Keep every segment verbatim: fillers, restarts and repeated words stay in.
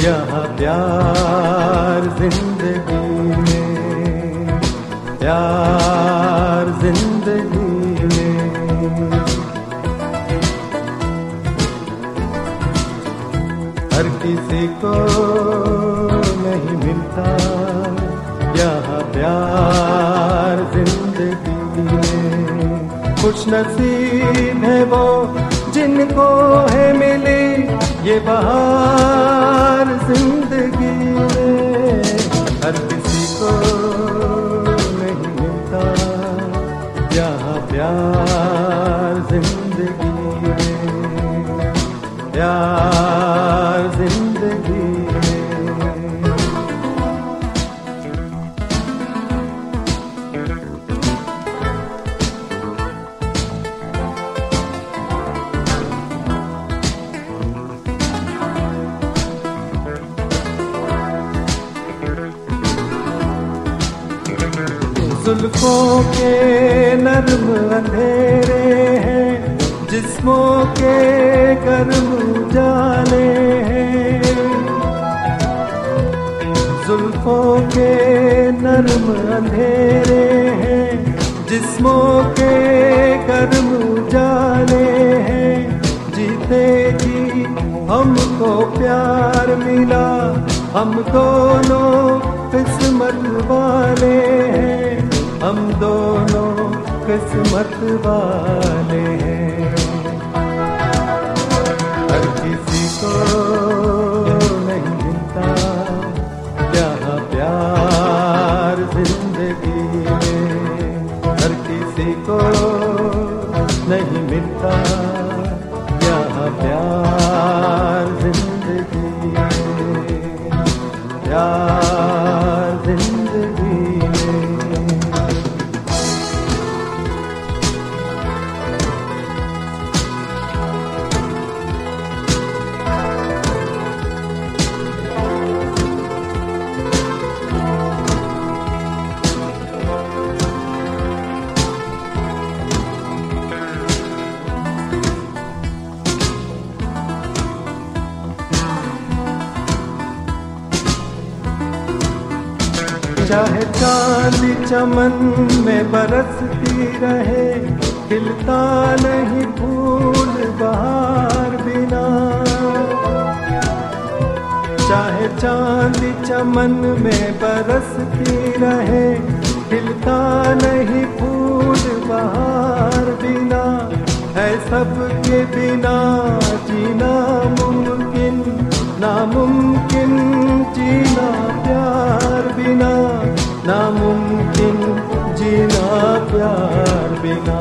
यहाँ प्यार जिंदगी में, प्यार जिंदगी में। हर किसी को नहीं मिलता यहाँ प्यार जिंदगी में। खुश नसीब है वो जिनको है मिली ये बहार जिंदगी में। हर किसी को नहीं मिलता यहाँ प्यार जिंदगी में, प्यार जिंदगी में। जुल्फों के नर्म अंधेरे हैं, जिस्मों के गर्म उजाले हैं। जुल्फों के नर्म अंधेरे हैं, जिस्मों के गर्म उजाले हैं। जीते जी हमको प्यार मिला, हम दोनों किस्मत वाले हैं, हम दोनों किस्मत वाले हैं। हर किसी को नहीं मिलता यहाँ प्यार जिंदगी में। हर किसी को नहीं मिलता यहाँ प्यार जिंदगी में, प्यार जिंदगी में। चाहे चांदी चमन में बरसती रहे, खिलता नहीं फूल बहार बिना। चाहे चांदी चमन में बरसती रहे, खिलता नहीं फूल बहार बिना। है सबके बिना जीना मुमकिन, नामुमकिन जीना प्यार बिना, नामुमकिन जीना प्यार बिना।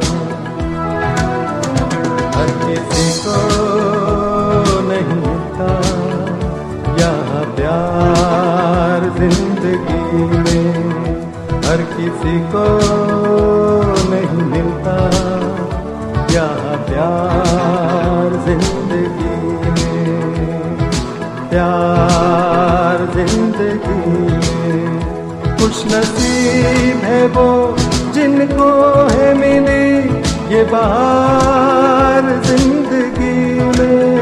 हर किसी को नहीं मिलता यहाँ प्यार जिंदगी में। हर किसी को नहीं मिलता यहाँ प्यार जिंदगी में, प्यार जिंदगी में। खुश नसीब है वो जिनको है मिली ये बहार जिंदगी में।